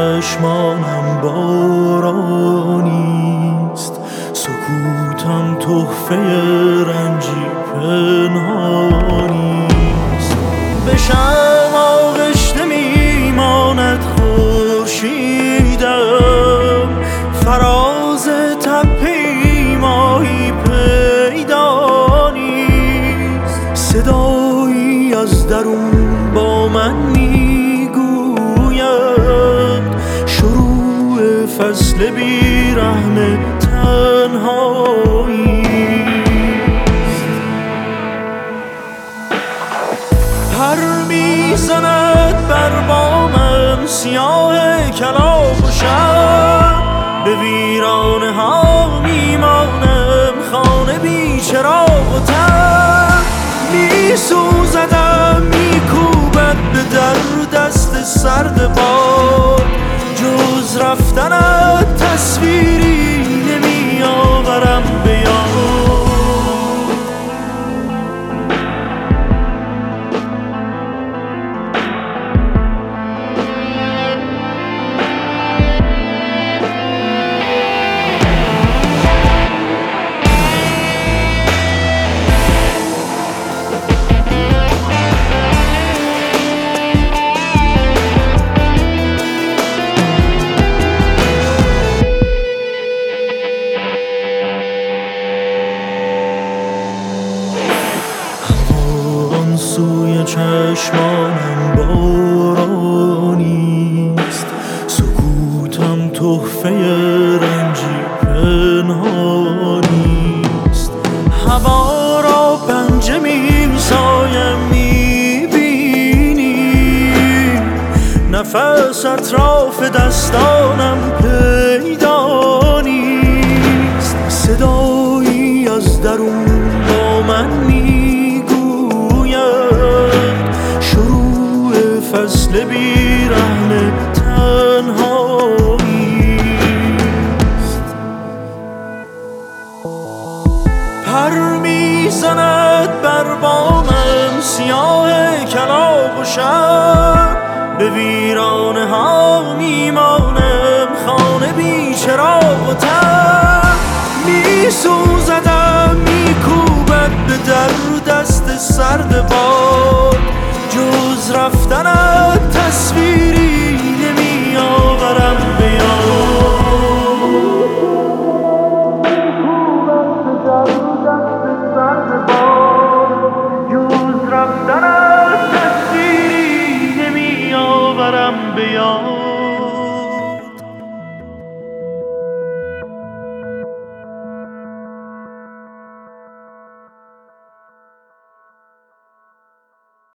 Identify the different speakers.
Speaker 1: چشمانم بارانیست، سکوتم تحفه رنجی پنهانیست. بشم آغشته میماند خورشیدم، فراز تپه‌ای ماهی پیدا نیست. صدایی از درون با من میگوید شروع فصل بیرحم تنهایی. پر میزند بر بامم سیاه کلاغ و شب، به ویرانه ها میمانم خانه بی چراغ و تب. میسوزدم میکوبد به در دست سرد باد، جز رفتنت تصویری نمیآورم به یاد. سوی چشمانم بارانیست، سکوتم تحفه رنجی پنهانیست. هوا را پنجه میسایم میبینی، نفس اطراف دستانم پیدا نیست. صدایی از درون با من فصل بیرحم تنهاییست. پر میزند بر بامم سیاه کلاغ و شب، به ویرانه ها میمانم خانه بی چراغ و تب. میسوزدم میکوبد به در دست سرد باد،